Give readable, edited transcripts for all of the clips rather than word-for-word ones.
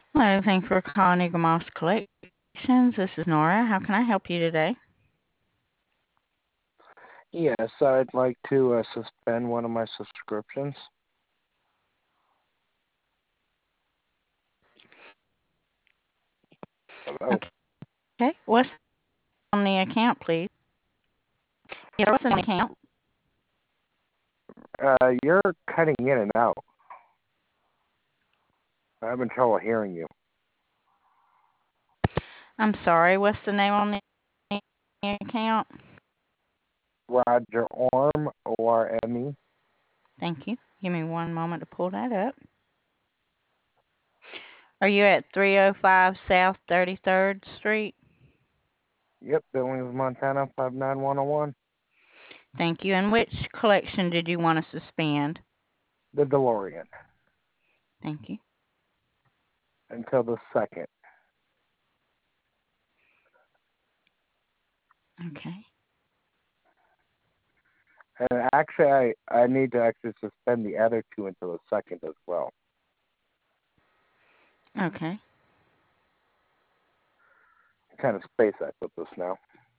Hello, thank you for calling Eagle Moss Collections. This is Nora. How can I help you today? Yes, I'd like to suspend one of my subscriptions. Hello. Okay, what's on the account, please? Yeah, what's on the account? You're cutting in and out. I'm having trouble hearing you. I'm sorry, what's the name on the account? Roger Orm, ORME. Thank you. Give me one moment to pull that up. Are you at 305 South 33rd Street? Yep, Billings, Montana, 59101. Thank you. And which collection did you want to suspend? The DeLorean. Thank you. Until the 2nd. Okay. And actually, I need to actually suspend the other two until the 2nd as well. Okay. What kind of space I put this now?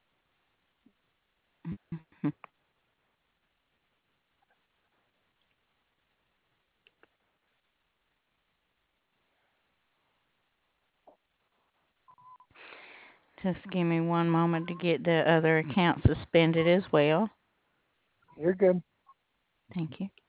Just give me one moment to get the other account suspended as well. You're good. Thank you.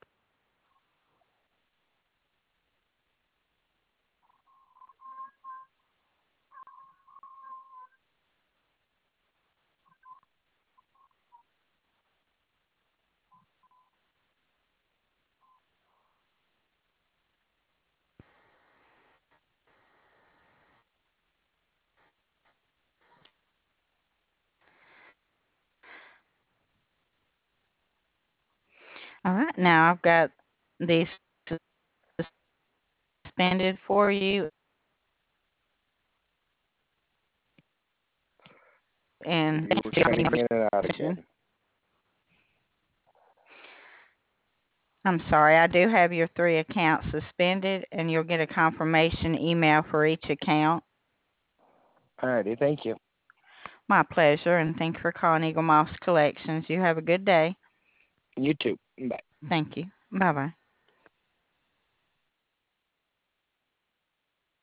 All right, now I've got these suspended for you, and You were cutting in and out again. I'm sorry, I do have your 3 accounts suspended, and you'll get a confirmation email for each account. Alrighty, thank you. My pleasure, and thank you for calling Eagle Moss Collections. You have a good day. You too. Bye. Thank you. Bye-bye.